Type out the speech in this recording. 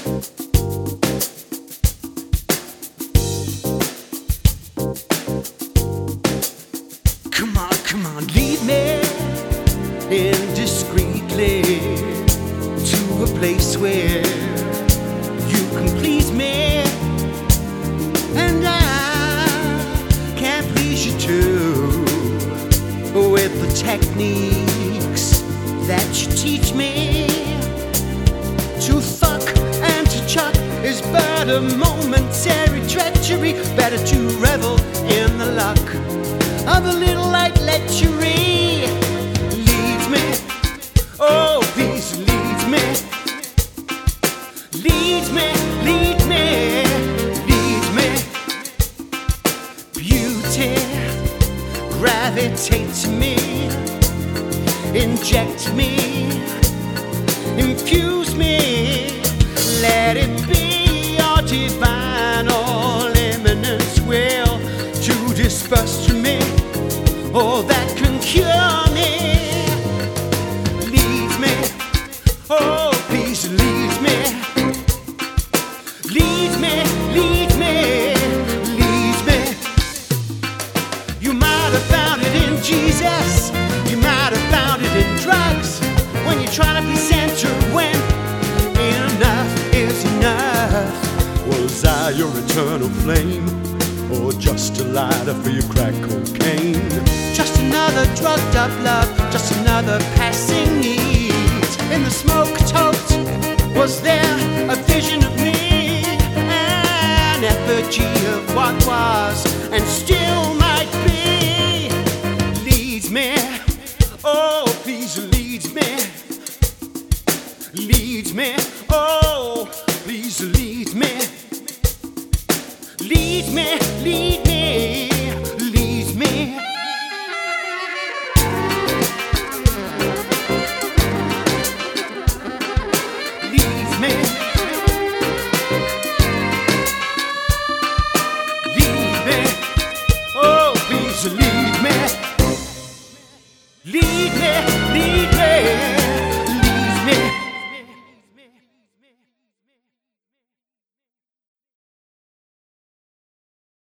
Come on, lead me indiscreetly to a place where you can please me, and I can please you too, with the techniques that you teach me. To fuck and to chuck is but a momentary treachery. Better to revel in the luck of a little light lechery. Lead me, oh please lead me. Lead me, lead me, lead me. Beauty, gravitate to me, inject me, infuse me. Let it be your divine all eminence will to disperse to me all that can cure me. Lead me, oh please lead me. Lead me, lead me, lead me. You might have found it in Jesus, you might have found it in drugs, when you're trying to be centered, when enough is enough. Was I your eternal flame, or just a lighter for your crack cocaine? Just another drugged up love, just another passing need. In the smoke tote, was there a vision of me? An effigy of what was and still might be. Lead me, oh please lead me. Lead me, oh please lead me. Lead me, lead me, lead me. Lead me. Lead me, oh please lead me. Lead me, lead me.